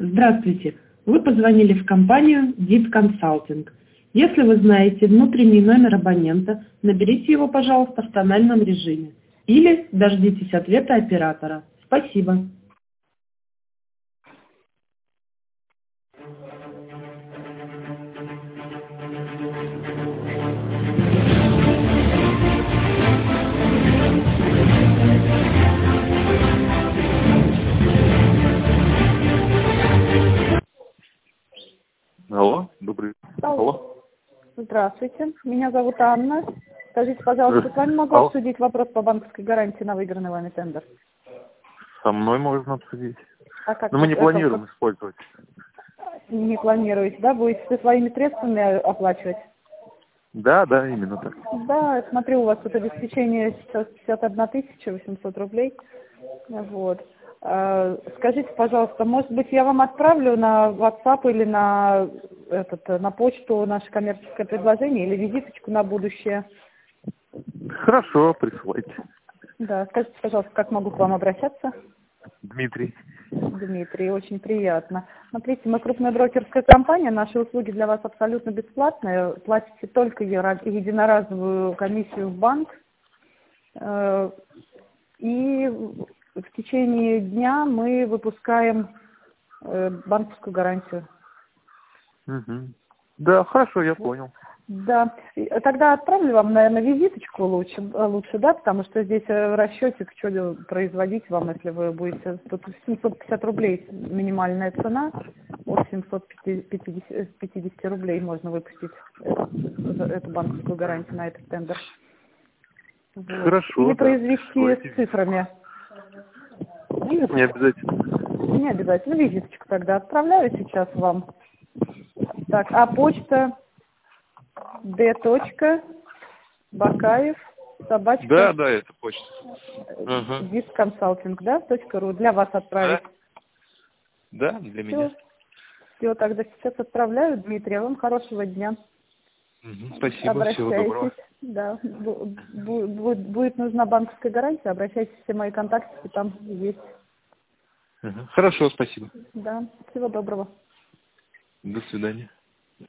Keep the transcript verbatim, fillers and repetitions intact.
Здравствуйте. Вы позвонили в компанию Dit Consulting. Если вы знаете внутренний номер абонента, наберите его, пожалуйста, в тональном режиме. Или дождитесь ответа оператора. Спасибо. Алло, добрый. Алло. Здравствуйте, меня зовут Анна. Скажите, пожалуйста, с вами могу Алло. обсудить вопрос по банковской гарантии на выигранный вами тендер? Со мной можно обсудить. А как Но мы вот не это планируем вот использовать. не планируете, да? Будете со своими средствами оплачивать? Да, да, именно так. Да, я смотрю, у вас тут обеспечение сейчас пятьдесят одна тысяча восемьсот рублей. Вот. А, Скажите, пожалуйста, может быть, я вам отправлю на WhatsApp или на, этот, на почту наше коммерческое предложение или визиточку на будущее? Хорошо, присылайте. Да, скажите, пожалуйста, как могу к вам обращаться? Дмитрий. Дмитрий, очень приятно. Смотрите, мы крупная брокерская компания, наши услуги для вас абсолютно бесплатные. Платите только ера- единоразовую комиссию в банк. Э, И в течение дня мы выпускаем э, банковскую гарантию. Угу. Да, хорошо, я понял. Да, И тогда отправлю вам, наверное, визиточку лучше, э, лучше, да, потому что здесь э, расчетик, что производить вам, если вы будете, тут семьсот пятьдесят рублей минимальная цена, от семьсот пятьдесят рублей можно выпустить эту, эту банковскую гарантию на этот тендер. Вот. Хорошо, Или да. произвести Присылайте. с цифрами. Нет, не обязательно. Не обязательно, визиточку тогда отправляю сейчас вам. Так, а почта д. Бакаев, собачка, Да, да, это почта. Ага. дисконсалтинг, да, точка ру, для вас отправить. Да? Да, для меня. Все, все, тогда сейчас отправляю, Дмитрий, а вам хорошего дня. Угу. Спасибо, всего доброго. Обращайтесь, да, бу- бу- будет, будет нужна банковская гарантия, обращайтесь, все мои контакты там есть. Ага. Хорошо, спасибо. Да, всего доброго. До свидания.